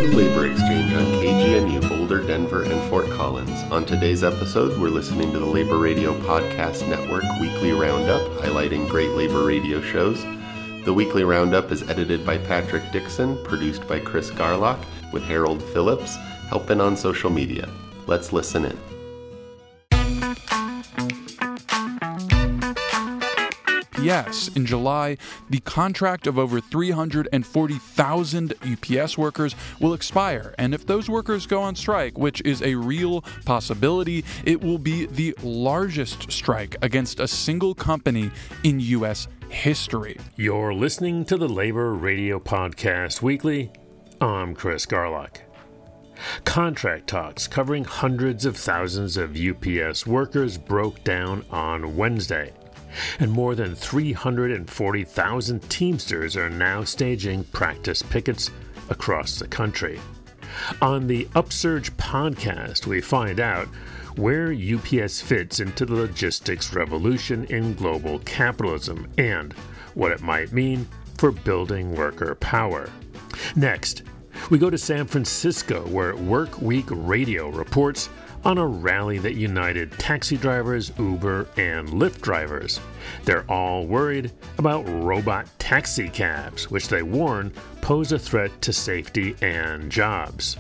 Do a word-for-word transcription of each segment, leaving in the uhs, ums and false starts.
to Labor Exchange on K G N U, Boulder, Denver, and Fort Collins. On today's episode, we're listening to the Labor Radio Podcast Network Weekly Roundup, highlighting great labor radio shows. The Weekly Roundup is edited by Patrick Dixon, produced by Chris Garlock, with Harold Phillips, helping on social media. Let's listen in. Yes, in July, the contract of over three hundred forty thousand U P S workers will expire, and if those workers go on strike, which is a real possibility, it will be the largest strike against a single company in U S history. You're listening to the Labor Radio Podcast Weekly. I'm Chris Garlock. Contract talks covering hundreds of thousands of U P S workers broke down on Wednesday, and more than three hundred forty thousand Teamsters are now staging practice pickets across the country. On the Upsurge podcast, we find out where U P S fits into the logistics revolution in global capitalism and what it might mean for building worker power. Next, we go to San Francisco, where Work Week Radio reports on a rally that united taxi drivers, Uber, and Lyft drivers. They're all worried about robot taxi cabs, which they warn pose a threat to safety and jobs.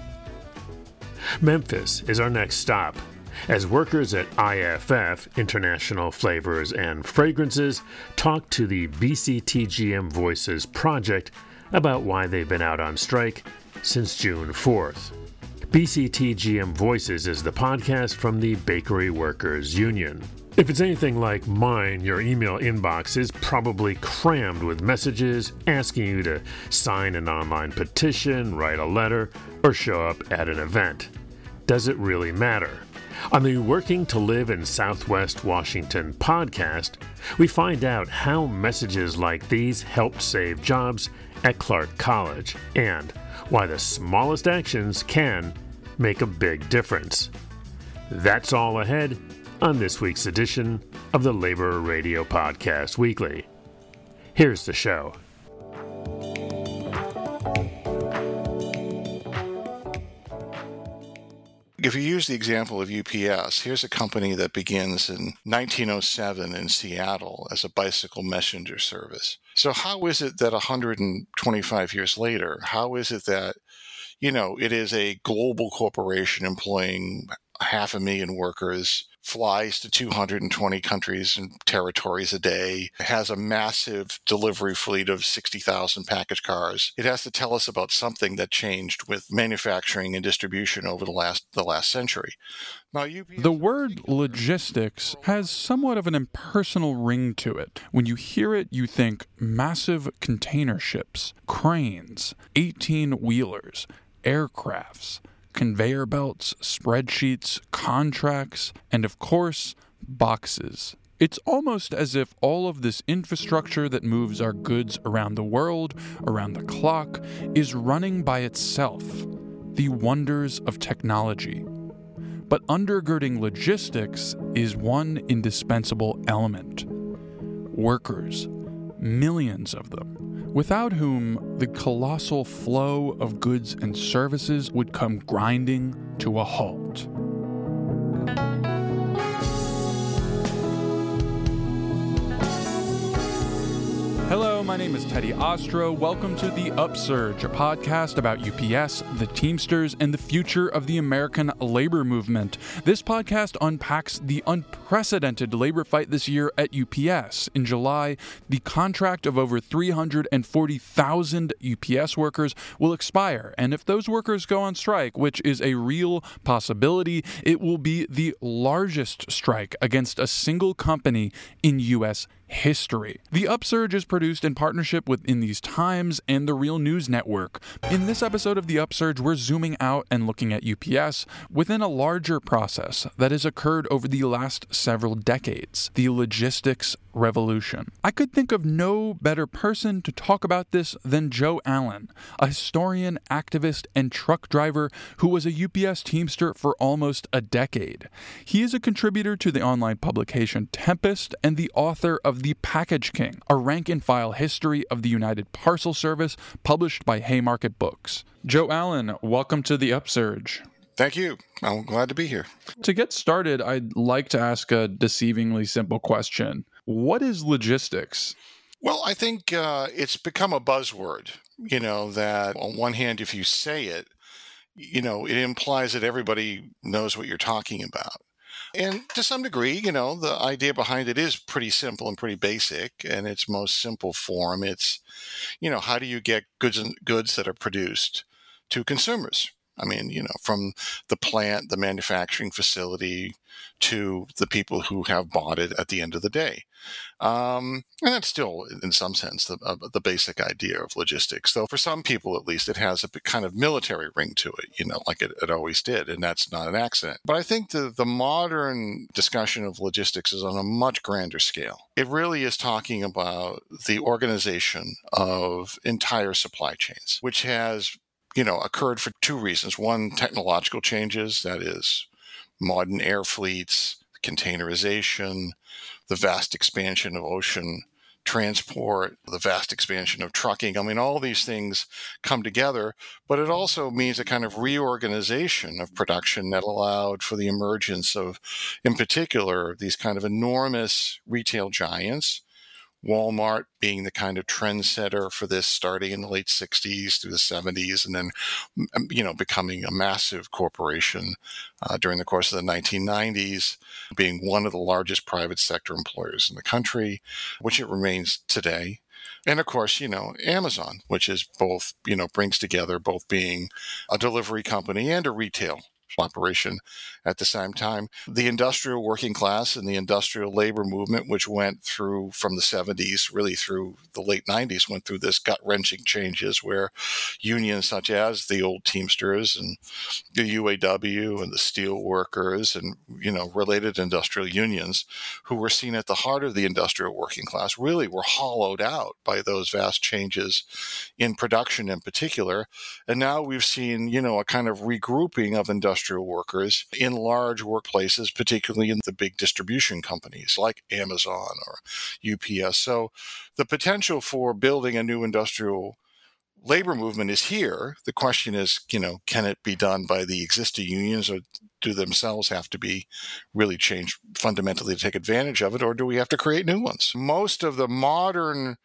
Memphis is our next stop, as workers at I F F, International Flavors and Fragrances, talk to the B C T G M Voices project about why they've been out on strike since June fourth. B C T G M Voices is the podcast from the Bakery Workers Union. If it's anything like mine, your email inbox is probably crammed with messages asking you to sign an online petition, write a letter, or show up at an event. Does it really matter? On the Working to Live in Southwest Washington podcast, we find out how messages like these helped save jobs at Clark College and why the smallest actions can make a big difference. That's all ahead on this week's edition of the Labor Radio Podcast Weekly. Here's the show. If you use the example of U P S, here's a company that begins in nineteen oh seven in Seattle as a bicycle messenger service. So how is it that one hundred twenty-five years later, how is it that, you know, it is a global corporation employing half a million workers, flies to two hundred twenty countries and territories a day, has a massive delivery fleet of sixty thousand package cars. It has to tell us about something that changed with manufacturing and distribution over the last the last century. Now, U P S the word logistics has somewhat of an impersonal ring to it. When you hear it, you think massive container ships, cranes, eighteen-wheelers, aircrafts, conveyor belts, spreadsheets, contracts, and of course, boxes. It's almost as if all of this infrastructure that moves our goods around the world, around the clock, is running by itself. The wonders of technology. But undergirding logistics is one indispensable element. Workers. Millions of them, without whom the colossal flow of goods and services would come grinding to a halt. Hello, my name is Teddy Ostro. Welcome to The Upsurge, a podcast about U P S, the Teamsters, and the future of the American labor movement. This podcast unpacks the unprecedented labor fight this year at U P S. In July, the contract of over three hundred forty thousand U P S workers will expire, and if those workers go on strike, which is a real possibility, it will be the largest strike against a single company in U S history. The Upsurge is produced in partnership with In These Times and the Real News Network. In this episode of The Upsurge, we're zooming out and looking at U P S within a larger process that has occurred over the last several decades, the logistics revolution. I could think of no better person to talk about this than Joe Allen, a historian, activist, and truck driver who was a U P S Teamster for almost a decade. He is a contributor to the online publication Tempest and the author of The Package King, a rank-and-file history of the United Parcel Service published by Haymarket Books. Joe Allen, welcome to The Upsurge. Thank you. I'm glad to be here. To get started, I'd like to ask a deceivingly simple question. What is logistics? Well, I think uh, it's become a buzzword, you know, that on one hand, if you say it, you know, it implies that everybody knows what you're talking about. And to some degree, you know, the idea behind it is pretty simple and pretty basic. In its most simple form, it's, you know, how do you get goods and goods that are produced to consumers? I mean, you know, from the plant, the manufacturing facility, to the people who have bought it at the end of the day. Um, and that's still, in some sense, the, uh, the basic idea of logistics. Though for some people, at least, it has a kind of military ring to it, you know, like it, it always did. And that's not an accident. But I think the, the modern discussion of logistics is on a much grander scale. It really is talking about the organization of entire supply chains, which has you know, occurred for two reasons. One, technological changes, that is modern air fleets, containerization, the vast expansion of ocean transport, the vast expansion of trucking. I mean, all these things come together, but it also means a kind of reorganization of production that allowed for the emergence of, in particular, these kind of enormous retail giants, Walmart being the kind of trendsetter for this starting in the late sixties through the seventies, and then, you know, becoming a massive corporation uh, during the course of the nineteen nineties, being one of the largest private sector employers in the country, which it remains today. And of course, you know, Amazon, which is both, you know, brings together both being a delivery company and a retail operation at the same time. The industrial working class and the industrial labor movement, which went through from the seventies, really through the late nineties, went through this gut-wrenching changes where unions such as the old Teamsters and the U A W and the steel workers and, you know, related industrial unions who were seen at the heart of the industrial working class really were hollowed out by those vast changes in production in particular. And now we've seen, you know, a kind of regrouping of industrial workers in large workplaces, particularly in the big distribution companies like Amazon or U P S. So the potential for building a new industrial labor movement is here. The question is, you know, can it be done by the existing unions, or do themselves have to be really changed fundamentally to take advantage of it, or do we have to create new ones? Most of the modern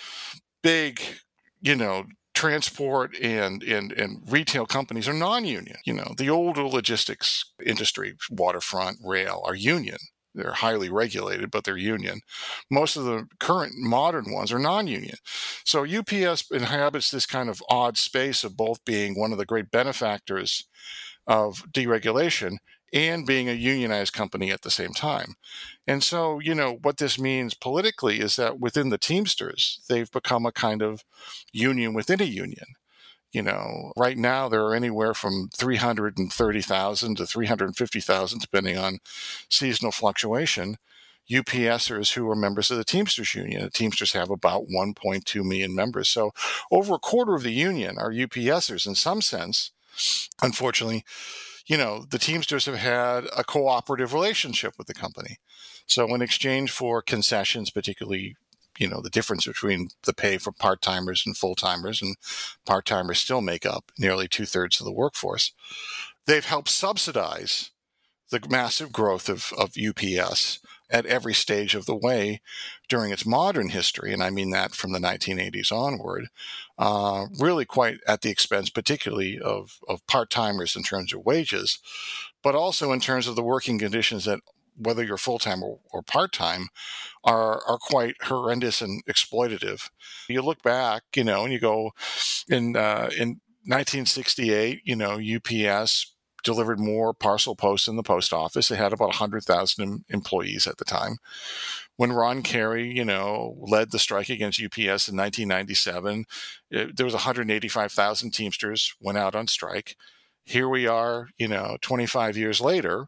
big, you know, transport and, and, and retail companies are non-union. You know, the older logistics industry, waterfront, rail, are union. They're highly regulated, but they're union. Most of the current modern ones are non-union. So U P S inhabits this kind of odd space of both being one of the great benefactors of deregulation and being a unionized company at the same time. And so, you know, what this means politically is that within the Teamsters, they've become a kind of union within a union. You know, right now there are anywhere from three hundred thirty thousand to three hundred fifty thousand, depending on seasonal fluctuation, UPSers who are members of the Teamsters Union. The Teamsters have about one point two million members. So over a quarter of the union are UPSers in some sense. Unfortunately, you know, the Teamsters have had a cooperative relationship with the company. So in exchange for concessions, particularly, you know, the difference between the pay for part-timers and full-timers, and part-timers still make up nearly two-thirds of the workforce, they've helped subsidize the massive growth of, of U P S at every stage of the way during its modern history, and I mean that from the nineteen eighties onward, uh, really quite at the expense particularly of, of part-timers in terms of wages, but also in terms of the working conditions that, whether you're full-time or, or part-time, are are quite horrendous and exploitative. You look back, you know, and you go, in uh, in nineteen sixty-eight, you know, U P S delivered more parcel posts in the post office. It had about one hundred thousand employees at the time. When Ron Carey, you know, led the strike against U P S in nineteen ninety-seven, it, there was one hundred eighty-five thousand Teamsters went out on strike. Here we are, you know, twenty-five years later,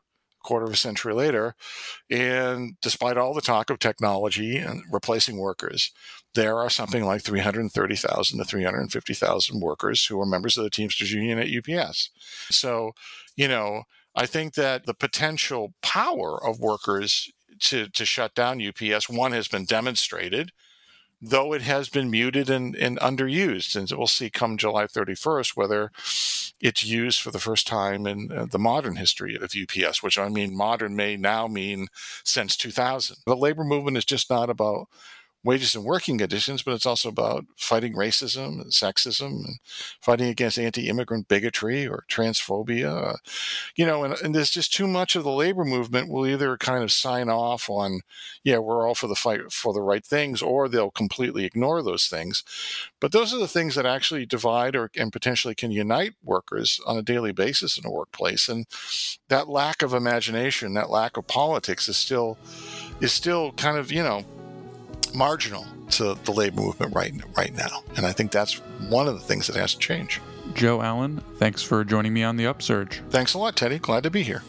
quarter of a century later. And despite all the talk of technology and replacing workers, there are something like three hundred thirty thousand to three hundred fifty thousand workers who are members of the Teamsters Union at U P S. So, you know, I think that the potential power of workers to, to shut down U P S, one, has been demonstrated, though it has been muted and, and underused. And we'll see come July thirty-first whether it's used for the first time in uh, the modern history of U P S, which I mean modern may now mean since two thousand. The labor movement is just not about wages and working conditions, but it's also about fighting racism and sexism and fighting against anti-immigrant bigotry or transphobia. Uh, you know, and, and there's just too much of the labor movement will either kind of sign off on, yeah, we're all for the fight for the right things, or they'll completely ignore those things. But those are the things that actually divide or and potentially can unite workers on a daily basis in a workplace. And that lack of imagination, that lack of politics is still is still kind of, you know, marginal to the labor movement right right now. And I think that's one of the things that has to change. Joe Allen, thanks for joining me on The Upsurge. Thanks a lot, Teddy. Glad to be here.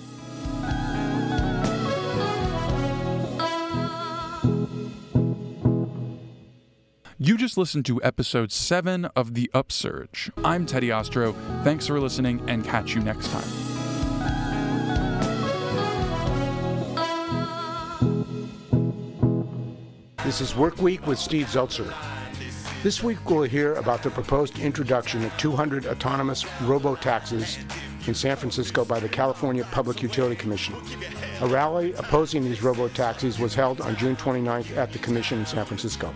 You just listened to episode seven of The Upsurge. I'm Teddy Ostro. Thanks for listening, and catch you next time. This is Work Week with Steve Zeltzer. This week we'll hear about the proposed introduction of two hundred autonomous robo-taxis in San Francisco by the California Public Utility Commission. A rally opposing these robo-taxis was held on June twenty-ninth at the Commission in San Francisco.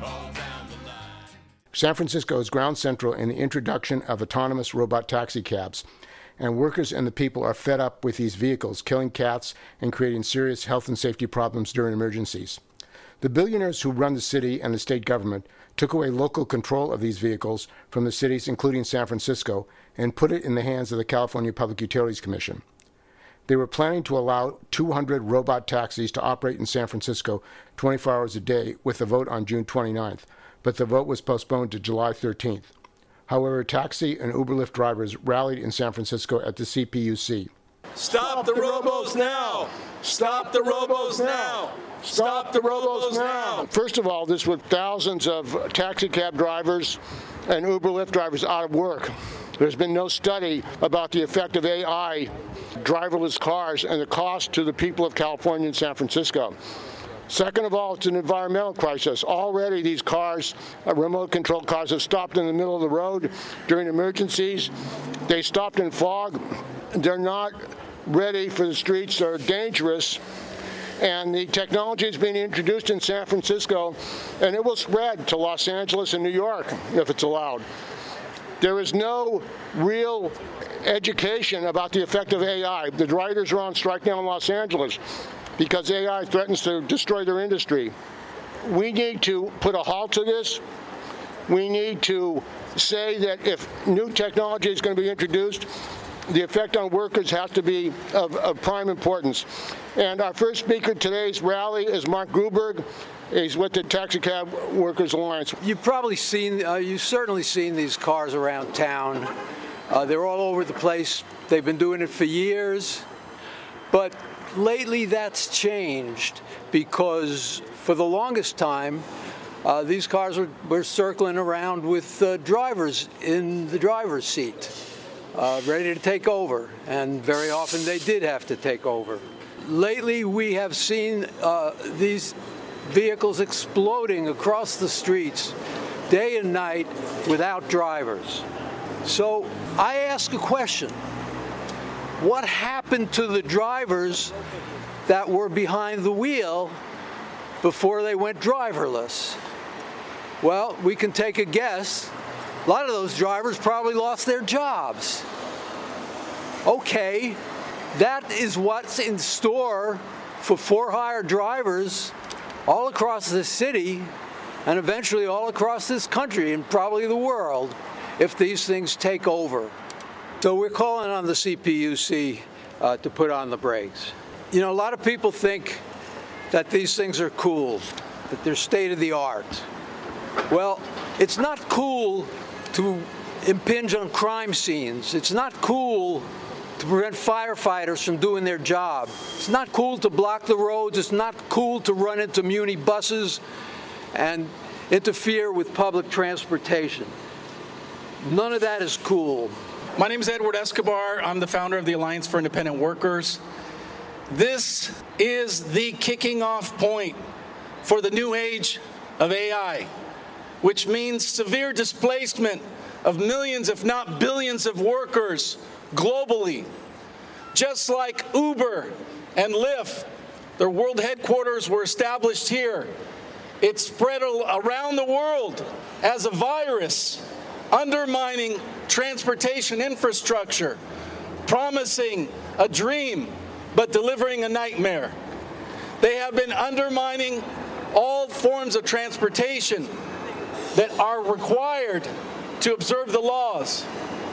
San Francisco is ground central in the introduction of autonomous robot taxi cabs, and workers and the people are fed up with these vehicles killing cats and creating serious health and safety problems during emergencies. The billionaires who run the city and the state government took away local control of these vehicles from the cities, including San Francisco, and put it in the hands of the California Public Utilities Commission. They were planning to allow two hundred robot taxis to operate in San Francisco twenty-four hours a day with a vote on June twenty-ninth, but the vote was postponed to July thirteenth. However, taxi and Uber Lyft drivers rallied in San Francisco at the C P U C. Stop the robos now! Stop the robos now! Stop the robos now! First of all, this was thousands of taxi cab drivers and Uber Lyft drivers out of work. There's been no study about the effect of A I, driverless cars, and the cost to the people of California and San Francisco. Second of all, it's an environmental crisis. Already these cars, uh, remote control cars, have stopped in the middle of the road during emergencies. They stopped in fog. They're not ready for the streets. They're dangerous. And the technology is being introduced in San Francisco, and it will spread to Los Angeles and New York if it's allowed. There is no real education about the effect of A I. The writers are on strike now in Los Angeles because A I threatens to destroy their industry. We need to put a halt to this. We need to say that if new technology is going to be introduced, the effect on workers has to be of, of prime importance. And our first speaker today's rally is Mark Gruberg. He's with the Taxi Cab Workers Alliance. You've probably seen, uh, you've certainly seen these cars around town. Uh, they're all over the place. They've been doing it for years. But lately that's changed because for the longest time, uh, these cars were, were circling around with uh, drivers in the driver's seat, uh, ready to take over. And very often they did have to take over. Lately we have seen uh, these vehicles exploding across the streets day and night without drivers. So I ask a question. What happened to the drivers that were behind the wheel before they went driverless? Well, we can take a guess. A lot of those drivers probably lost their jobs. Okay, that is what's in store for for-hire drivers all across the city and eventually all across this country and probably the world if these things take over. So we're calling on the C P U C uh, to put on the brakes. You know, a lot of people think that these things are cool, that they're state-of-the-art. Well, it's not cool to impinge on crime scenes. It's not cool to prevent firefighters from doing their job. It's not cool to block the roads. It's not cool to run into Muni buses and interfere with public transportation. None of that is cool. My name is Edward Escobar. I'm the founder of the Alliance for Independent Workers. This is the kicking off point for the new age of A I, which means severe displacement of millions, if not billions, of workers globally. Just like Uber and Lyft, their world headquarters were established here. It spread around the world as a virus, undermining transportation infrastructure, promising a dream, but delivering a nightmare. They have been undermining all forms of transportation that are required to observe the laws.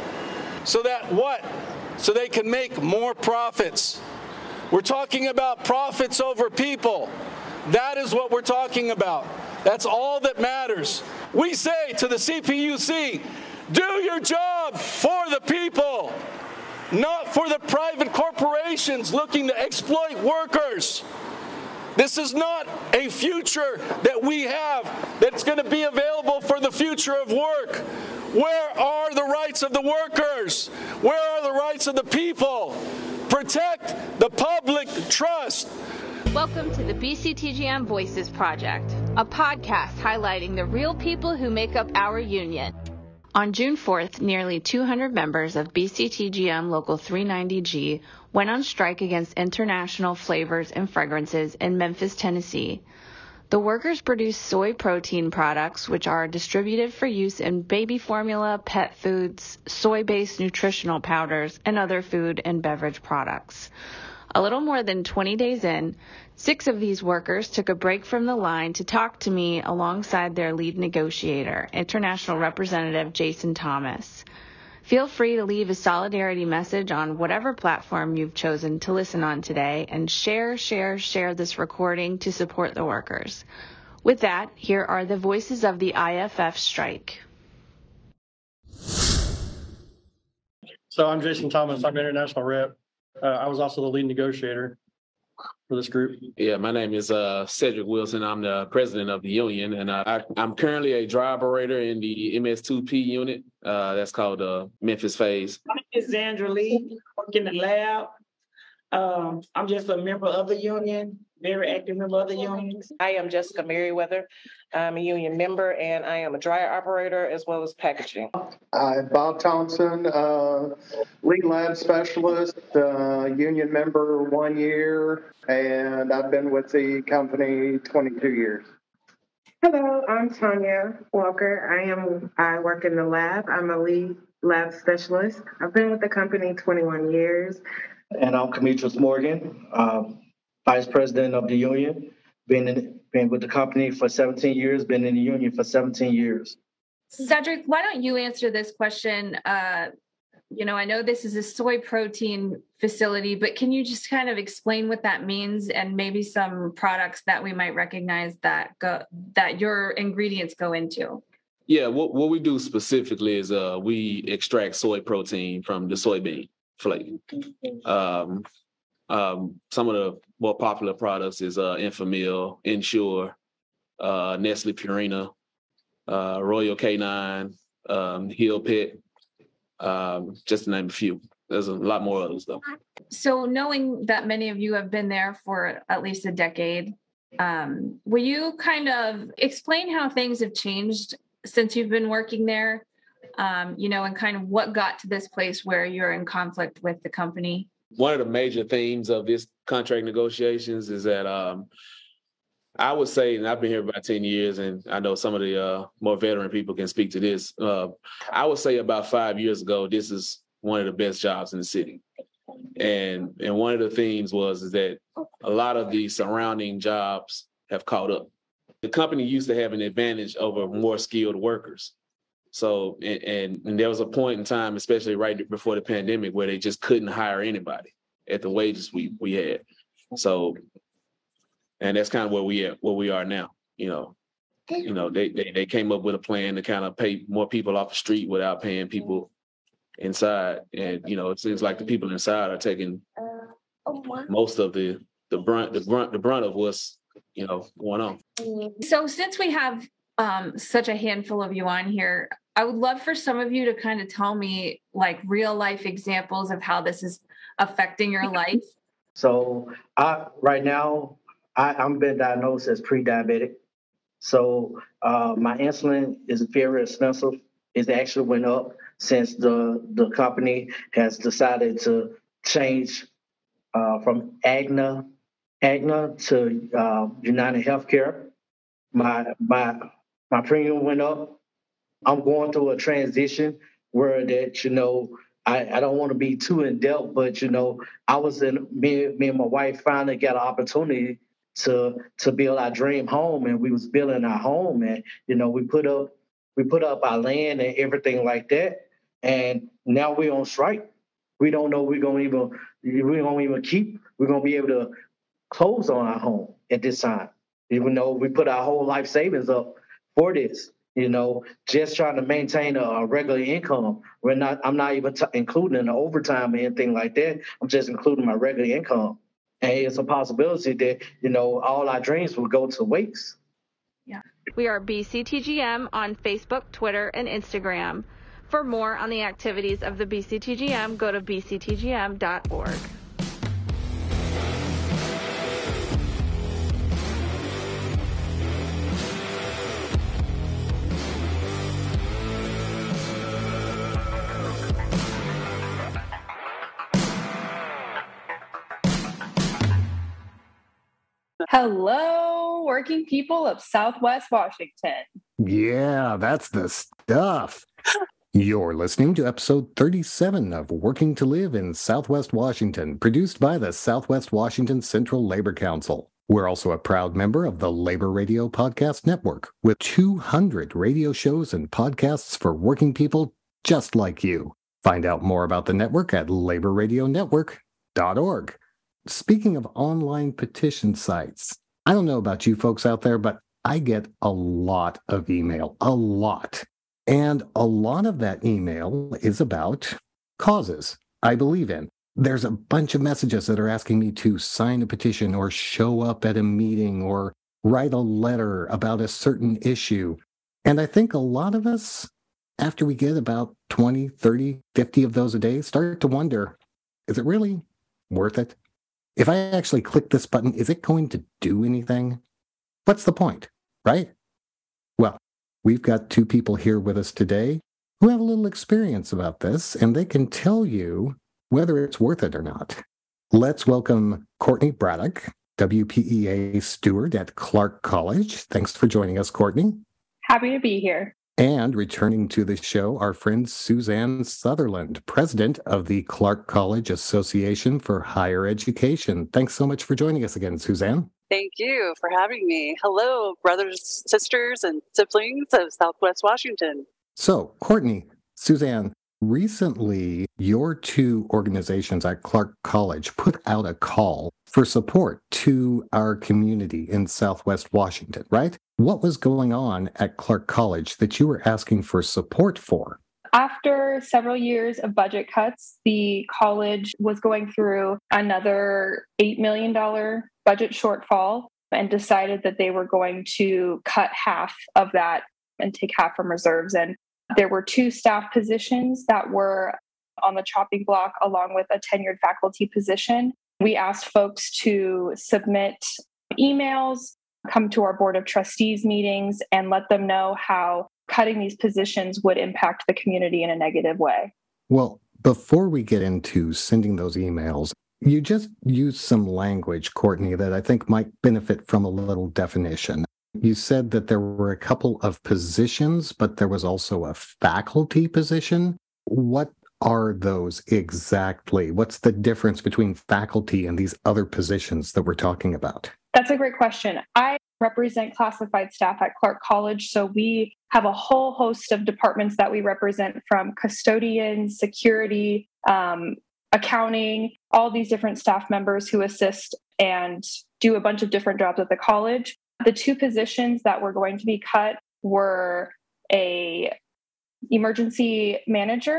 So that what? So they can make more profits. We're talking about profits over people. That is what we're talking about. That's all that matters. We say to the C P U C, do your job for the people, not for the private corporations looking to exploit workers. This is not a future that we have that's going to be available for the future of work. Where are the rights of the workers? Where are the rights of the people? Protect the public trust. Welcome to the B C T G M Voices Project, a podcast highlighting the real people who make up our union. On June fourth, nearly two hundred members of B C T G M Local three ninety G went on strike against International Flavors and Fragrances in Memphis, Tennessee. The workers produce soy protein products, which are distributed for use in baby formula, pet foods, soy-based nutritional powders, and other food and beverage products. A little more than twenty days in, six of these workers took a break from the line to talk to me alongside their lead negotiator, International Representative Jason Thomas. Feel free to leave a solidarity message on whatever platform you've chosen to listen on today and share, share, share this recording to support the workers. With that, here are the voices of the I F F strike. So I'm Jason Thomas. I'm International Rep. Uh, I was also the lead negotiator for this group. Yeah, my name is uh, Cedric Wilson. I'm the president of the union, and uh, I, I'm currently a dry operator in the M S two P unit. Uh, that's called the uh, Memphis phase. My name is Zandra Lee. I work in the lab. Um, I'm just a member of the union, very active member of the union. I am Jessica Merriweather. I'm a union member, and I am a dryer operator as well as packaging. I'm Bob Thompson, uh, lead lab specialist, uh, union member one year, and I've been with the company twenty-two years. Hello, I'm Tanya Walker. I am I work in the lab. I'm a lead lab specialist. I've been with the company twenty-one years. And I'm Demetrius Morgan, um, vice president of the union. Been in, been with the company for seventeen years. Been in the union for seventeen years. Cedric, why don't you answer this question? Uh, you know, I know this is a soy protein facility, but can you just kind of explain what that means and maybe some products that we might recognize that go that your ingredients go into? Yeah, what, what we do specifically is uh, we extract soy protein from the soybean flake. Um, um, some of the more popular products is uh, Enfamil, Ensure, uh, Nestle Purina, uh, Royal Canine, um, Hill Pet, um, just to name a few. There's a lot more others, though. So knowing that many of you have been there for at least a decade, um, will you kind of explain how things have changed since you've been working there, um, you know, and kind of what got to this place where you're in conflict with the company? One of the major themes of this contract negotiations is that um, I would say, and I've been here about ten years, and I know some of the uh, more veteran people can speak to this. Uh, I would say about five years ago, this is one of the best jobs in the city. And and one of the themes was is that a lot of the surrounding jobs have caught up. The company used to have an advantage over more skilled workers. So, and, and, and there was a point in time, especially right before the pandemic, where they just couldn't hire anybody at the wages we we had. So, and that's kind of where we are, where we are now. You know, you know, they, they they came up with a plan to kind of pay more people off the street without paying people inside. And, you know, it seems like the people inside are taking most of the, the brunt, the brunt, the brunt of what's, you know, going on. So since we have um, such a handful of you on here, I would love for some of you to kind of tell me like real life examples of how this is affecting your life. So I right now, I, I'm been diagnosed as pre-diabetic. So uh, my insulin is very expensive. It actually went up since the, the company has decided to change uh, from Aetna, Aetna to uh, United Healthcare. My my my premium went up. I'm going through a transition where that, you know, I, I don't want to be too in depth, but, you know, I was in, me, me and my wife finally got an opportunity to to build our dream home, and we was building our home, and, you know, we put up, we put up our land and everything like that. And now we're on strike. We don't know we're going to even, we don't even keep, we're going to be able to close on our home at this time, even though we put our whole life savings up for this. You know, just trying to maintain a, a regular income. We're not. I'm not even t- including the overtime or anything like that. I'm just including my regular income, and it's a possibility that, you know, all our dreams will go to waste. Yeah. We are B C T G M on Facebook, Twitter, and Instagram. For more on the activities of the B C T G M, go to b c t g m dot org. Hello, working people of Southwest Washington. Yeah, that's the stuff. You're listening to episode thirty-seven of Working to Live in Southwest Washington, produced by the Southwest Washington Central Labor Council. We're also a proud member of the Labor Radio Podcast Network, with two hundred radio shows and podcasts for working people just like you. Find out more about the network at labor radio network dot org. Speaking of online petition sites, I don't know about you folks out there, but I get a lot of email, a lot. And a lot of that email is about causes I believe in. There's a bunch of messages that are asking me to sign a petition or show up at a meeting or write a letter about a certain issue. And I think a lot of us, after we get about twenty, thirty, fifty of those a day, start to wonder, is it really worth it? If I actually click this button, is it going to do anything? What's the point, right? Well, we've got two people here with us today who have a little experience about this, and they can tell you whether it's worth it or not. Let's welcome Courtney Braddock, W P E A steward at Clark College. Thanks for joining us, Courtney. Happy to be here. And returning to the show, our friend Suzanne Sutherland, president of the Clark College Association for Higher Education. Thanks so much for joining us again, Suzanne. Thank you for having me. Hello, brothers, sisters, and siblings of Southwest Washington. So, Courtney, Suzanne, recently your two organizations at Clark College put out a call for support to our community in Southwest Washington, right? What was going on at Clark College that you were asking for support for? After several years of budget cuts, the college was going through another eight million dollars budget shortfall and decided that they were going to cut half of that and take half from reserves. And there were two staff positions that were on the chopping block along with a tenured faculty position. We asked folks to submit emails, come to our Board of Trustees meetings, and let them know how cutting these positions would impact the community in a negative way. Well, before we get into sending those emails, you just used some language, Courtney, that I think might benefit from a little definition. You said that there were a couple of positions, but there was also a faculty position. What are those exactly? What's the difference between faculty and these other positions that we're talking about? That's a great question. I represent classified staff at Clark College, so we have a whole host of departments that we represent, from custodians, security, um, accounting, all these different staff members who assist and do a bunch of different jobs at the college. The two positions that were going to be cut were a emergency manager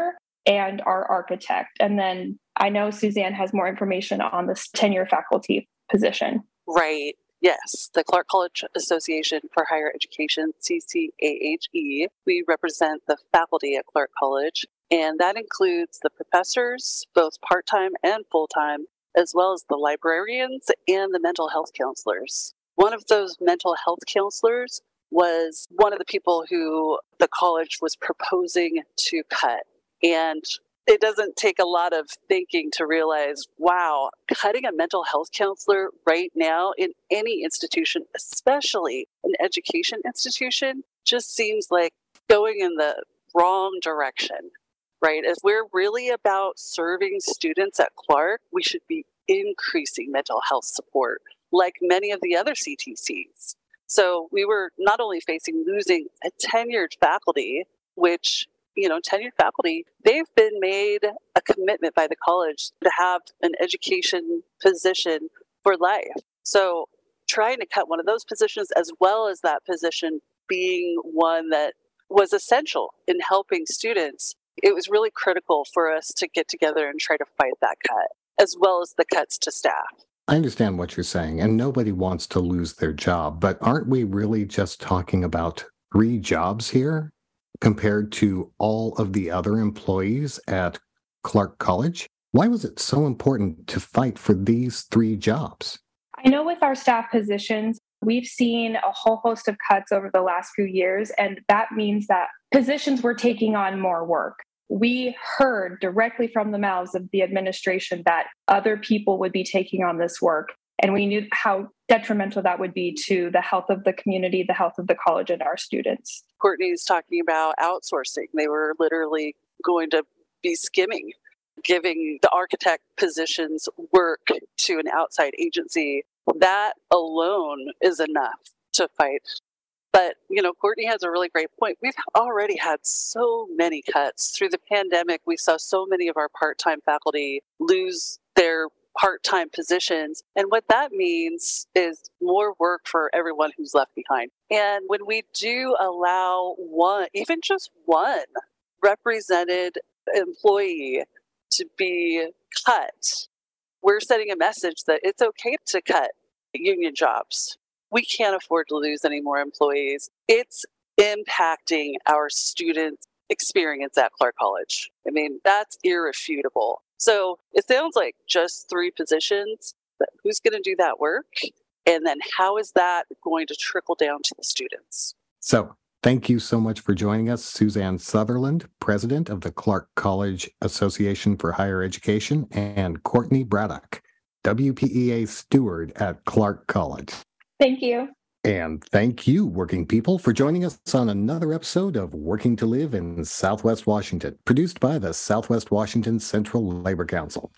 and our architect. And then I know Suzanne has more information on this tenure faculty position. Right. Yes. The Clark College Association for Higher Education, C C A H E. We represent the faculty at Clark College, and that includes the professors, both part-time and full-time, as well as the librarians and the mental health counselors. One of those mental health counselors was one of the people who the college was proposing to cut. And it doesn't take a lot of thinking to realize, wow, cutting a mental health counselor right now in any institution, especially an education institution, just seems like going in the wrong direction, right? If we're really about serving students at Clark, we should be increasing mental health support like many of the other C T Cs. So we were not only facing losing a tenured faculty, which, you know, tenured faculty, they've been made a commitment by the college to have an education position for life. So trying to cut one of those positions, as well as that position being one that was essential in helping students, it was really critical for us to get together and try to fight that cut, as well as the cuts to staff. I understand what you're saying, and nobody wants to lose their job, but aren't we really just talking about three jobs here compared to all of the other employees at Clark College? Why was it so important to fight for these three jobs? I know with our staff positions, we've seen a whole host of cuts over the last few years, and that means that positions were taking on more work. We heard directly from the mouths of the administration that other people would be taking on this work, and we knew how detrimental that would be to the health of the community, the health of the college, and our students. Courtney's talking about outsourcing. They were literally going to be skimming, giving the architect positions work to an outside agency. That alone is enough to fight. But, you know, Courtney has a really great point. We've already had so many cuts. Through the pandemic, we saw so many of our part-time faculty lose their part-time positions. And what that means is more work for everyone who's left behind. And when we do allow one, even just one represented employee to be cut, we're sending a message that it's okay to cut union jobs. We can't afford to lose any more employees. It's impacting our students' experience at Clark College. I mean, that's irrefutable. So it sounds like just three positions, but who's going to do that work? And then how is that going to trickle down to the students? So thank you so much for joining us, Suzanne Sutherland, President of the Clark College Association for Higher Education, and Courtney Braddock, W P E A Steward at Clark College. Thank you. And thank you, working people, for joining us on another episode of Working to Live in Southwest Washington, produced by the Southwest Washington Central Labor Council.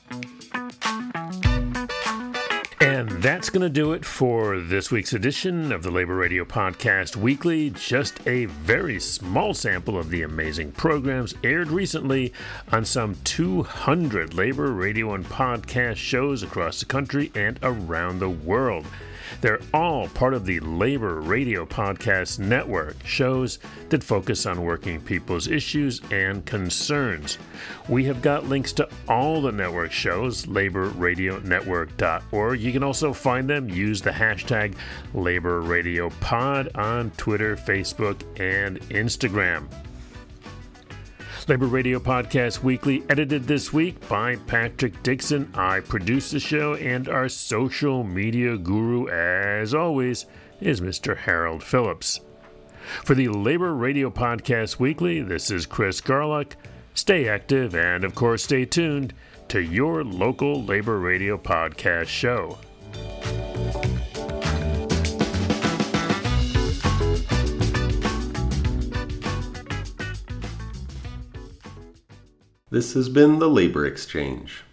And that's going to do it for this week's edition of the Labor Radio Podcast Weekly. Just a very small sample of the amazing programs aired recently on some two hundred labor radio and podcast shows across the country and around the world. They're all part of the Labor Radio Podcast Network, shows that focus on working people's issues and concerns. We have got links to all the network shows, labor radio network dot org. You can also find them. Use the hashtag LaborRadioPod on Twitter, Facebook, and Instagram. Labor Radio Podcast Weekly, edited this week by Patrick Dixon. I produce the show, and our social media guru, as always, is Mister Harold Phillips. For the Labor Radio Podcast Weekly, this is Chris Garlock. Stay active and, of course, stay tuned to your local Labor Radio Podcast show. This has been the Labor Exchange.